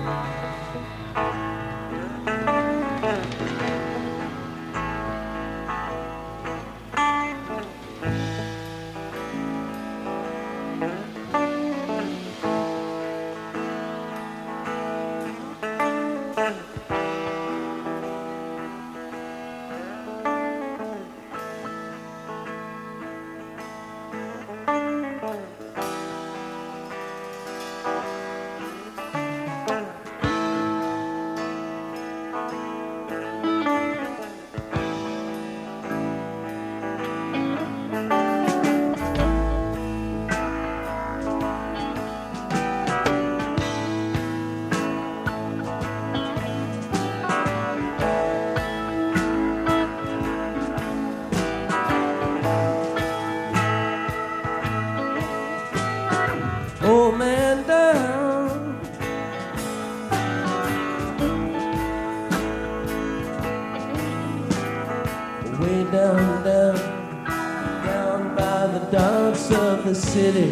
Old man down, way down, down, down by the docks of the city.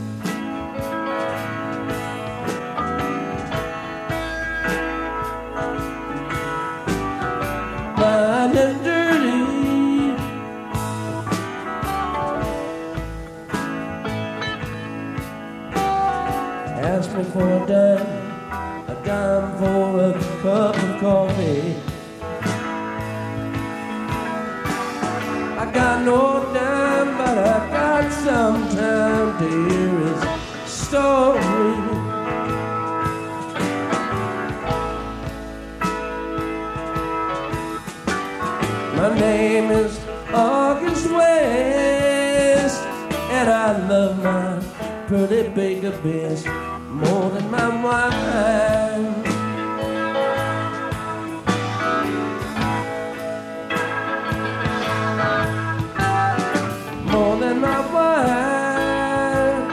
Blind and dirty, ask me for a dime for a cup of coffee. I got no dime, but I got some time to hear his story. My name is August West, and I love my pretty baker best more than my wine. More than my wine.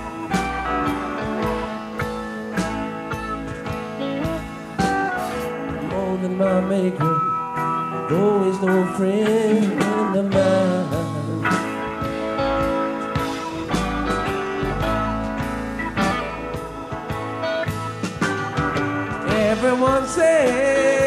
More than my maker, though he's no friend of mine. Everyone said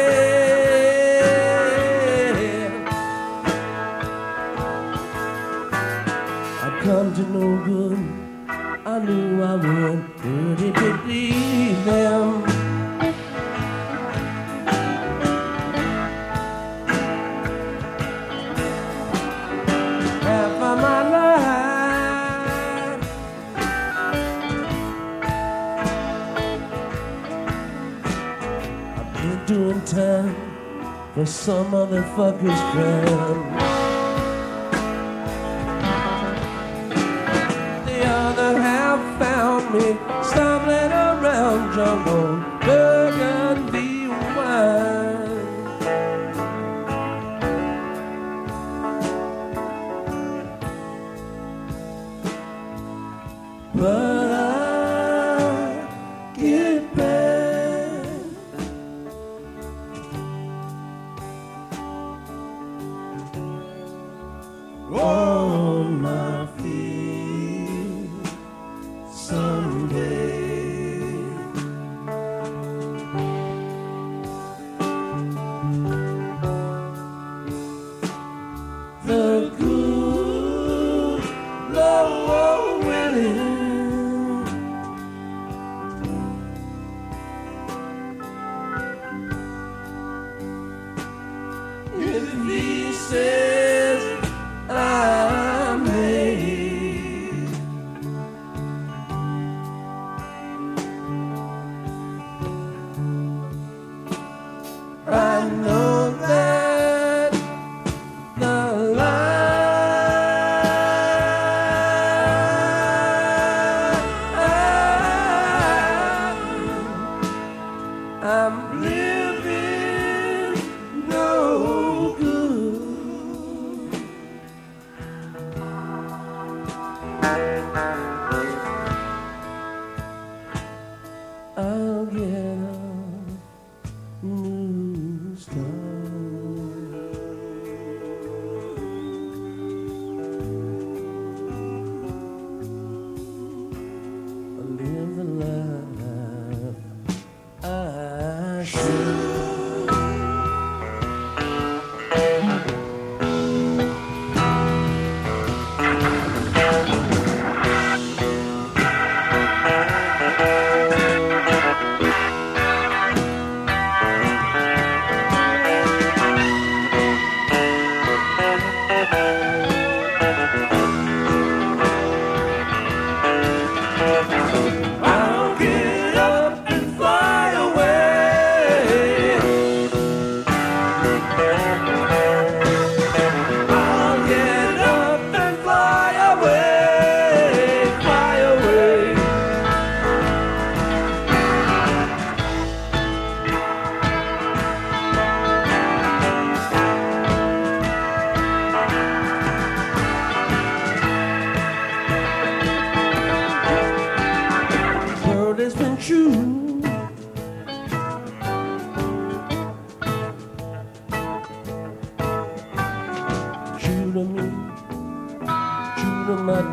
I'd come to no good. I knew I would. Did it believe them? Half of my life I've been doing time for some other fucker's crime. The other half found me stumbling around jungle burgundy wine. But I get back on my feet someday. The good Lord willing, if he says I may, I know that the line I'm living no good. I'll get a new start. I'll live the life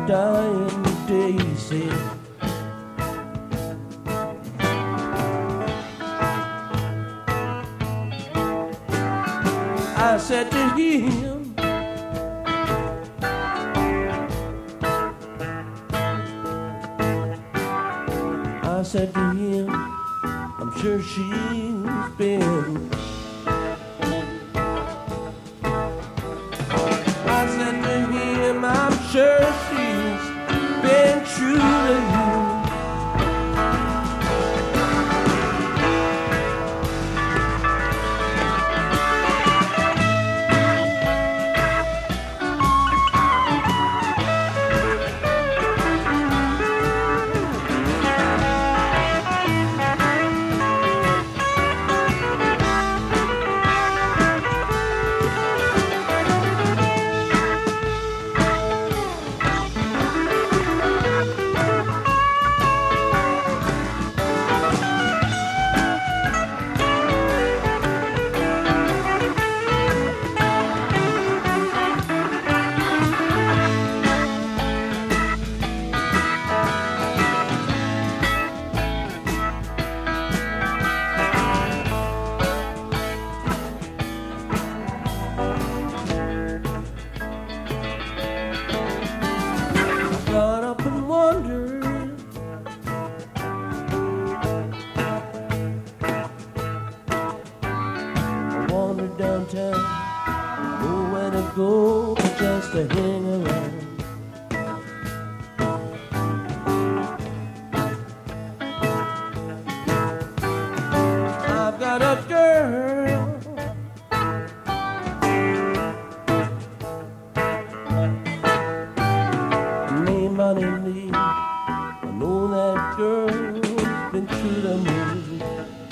dying day, he said. I said to him, I said to him, I'm sure she's been. I said to him, I'm sure she's been true to you. Got up and wandered, I wandered downtown, nowhere to go but just to hang around. I've got a girl, named Bonnie Lee. I know that girl's been true to me.